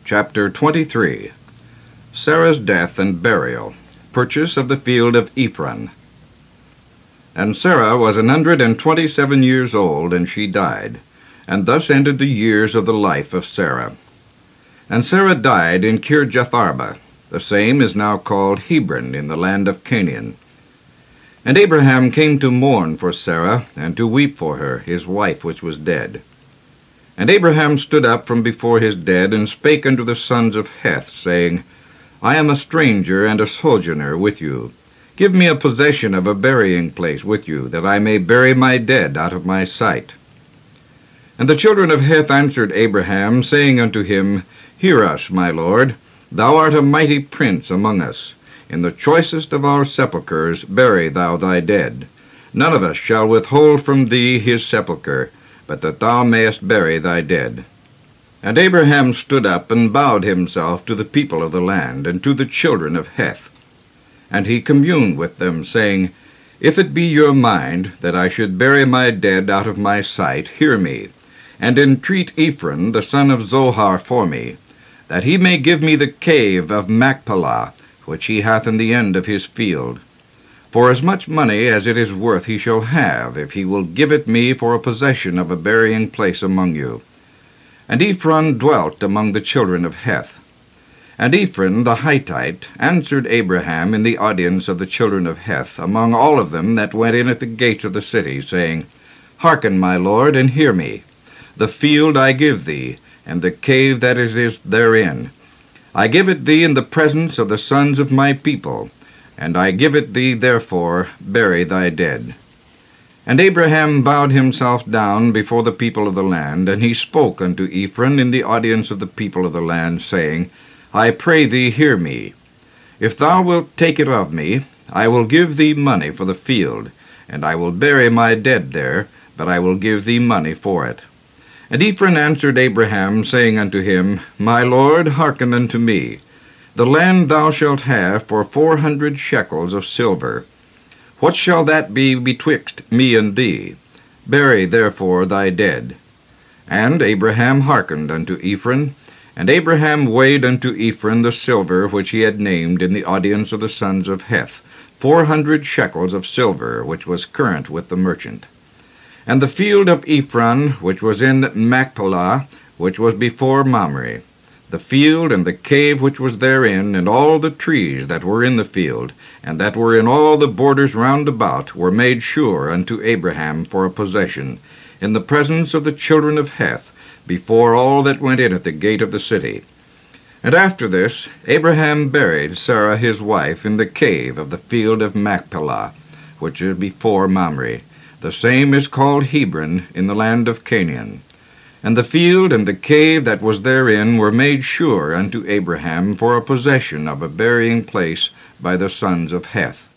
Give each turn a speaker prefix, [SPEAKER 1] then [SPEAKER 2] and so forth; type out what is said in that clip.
[SPEAKER 1] Chapter 23. Sarah's death and burial. Purchase of the field of Ephron. And Sarah was 127 years old, and she died, and thus ended the years of the life of Sarah. And Sarah died in Kirjatharba. The same is now called Hebron in the land of Canaan. And Abraham came to mourn for Sarah, and to weep for her, his wife which was dead. And Abraham stood up from before his dead, and spake unto the sons of Heth, saying, I am a stranger and a sojourner with you. Give me a possession of a burying place with you, that I may bury my dead out of my sight. And the children of Heth answered Abraham, saying unto him, Hear us, my lord, thou art a mighty prince among us. In the choicest of our sepulchres bury thou thy dead. None of us shall withhold from thee his sepulchre, but that thou mayest bury thy dead. And Abraham stood up and bowed himself to the people of the land, and to the children of Heth. And he communed with them, saying, If it be your mind that I should bury my dead out of my sight, hear me, and entreat Ephron the son of Zohar for me, that he may give me the cave of Machpelah, which he hath in the end of his field. For as much money as it is worth he shall have, if he will give it me for a possession of a burying place among you. And Ephron dwelt among the children of Heth. And Ephron the Hittite answered Abraham in the audience of the children of Heth, among all of them that went in at the gates of the city, saying, Hearken, my lord, and hear me. The field I give thee, and the cave that is therein. I give it thee in the presence of the sons of my people, and I give it thee, therefore bury thy dead. And Abraham bowed himself down before the people of the land, and he spoke unto Ephron in the audience of the people of the land, saying, I pray thee hear me. If thou wilt take it of me, I will give thee money for the field, and I will bury my dead there, but I will give thee money for it. And Ephron answered Abraham, saying unto him, My lord, hearken unto me. The land thou shalt have for 400 shekels of silver. What shall that be betwixt me and thee? Bury therefore thy dead. And Abraham hearkened unto Ephron, and Abraham weighed unto Ephron the silver which he had named in the audience of the sons of Heth, 400 shekels of silver, which was current with the merchant. And the field of Ephron, which was in Machpelah, which was before Mamre, the field and the cave which was therein, and all the trees that were in the field, and that were in all the borders round about, were made sure unto Abraham for a possession, in the presence of the children of Heth, before all that went in at the gate of the city. And after this Abraham buried Sarah his wife in the cave of the field of Machpelah, which is before Mamre. The same is called Hebron in the land of Canaan. And the field and the cave that was therein were made sure unto Abraham for a possession of a burying place by the sons of Heth.